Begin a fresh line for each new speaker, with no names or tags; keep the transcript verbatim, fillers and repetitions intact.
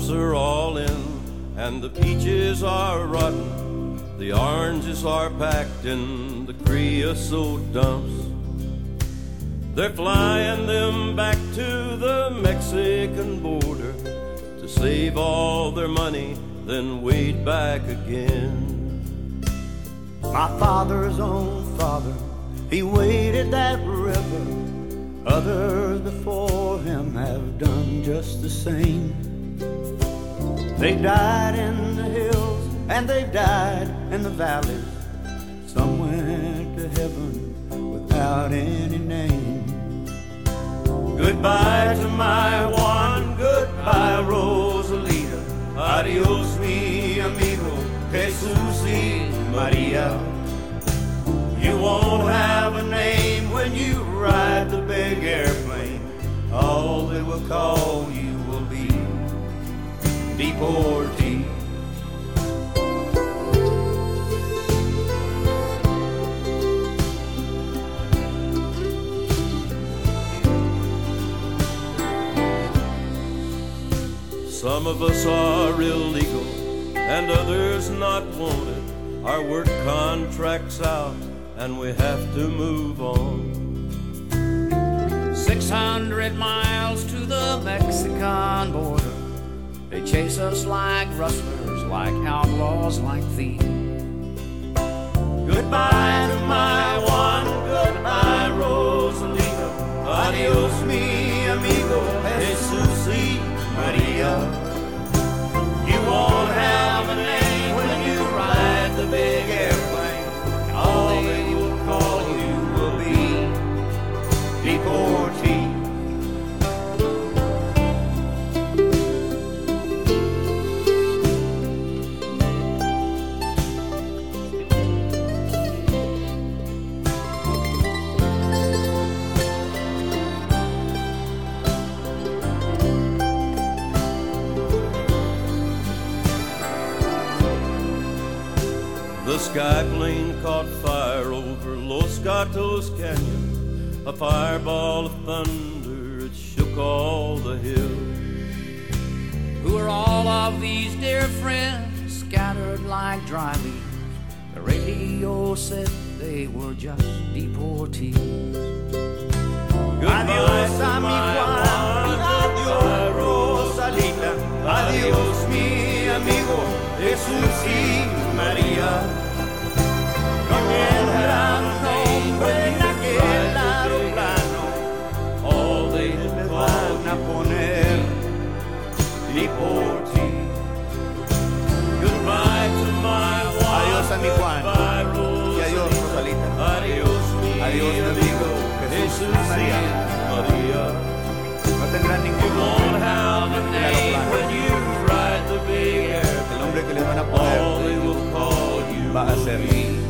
crops are all in, and the peaches are rotten, the oranges are packed in the creosote dumps. They're flying them back to the Mexican border to save all their money, then wade back again.
My father's own father, he waded that river. Others before him have done just the same. They died in the hills and they died in the valleys. Some went to heaven without any name.
Goodbye to my Juan, goodbye Rosalita. Adios mi amigo, Jesus y Maria. You won't have a name when you ride the big airplane. All they will call you will be deportee. Some of us are illegal and others not wanted. Our work contract's out and we have to move on.
Six hundred miles to the Mexican border. They chase us like rustlers, like outlaws, like thieves.
Goodbye to my Juan, goodbye Rosalita. Adios mi amigo, Jesus y Maria. You won't have a name when you ride the big airplane. All they will call you will be deportee. The sky plane caught fire over Los Gatos Canyon. A fireball of thunder, it shook all the hills.
Who are all of these dear friends scattered like dry leaves? The radio said they were just deportees.
Adios a mi Juan, adios Rosalita. Adios mi amigo, Jesus y María. No tendrán nombre en aquel aeroplano. All they le van a poner deportee. Goodbye to my Juan.
Adiós a mi Juan y adiós Rosalita.
Adiós mi
Adiós mi amigo Jesús y María.
María.
No tendrán ningún nombre en el aeroplano.
Ride the big airplane.
El nombre que les van a poner
All they will call you
va a ser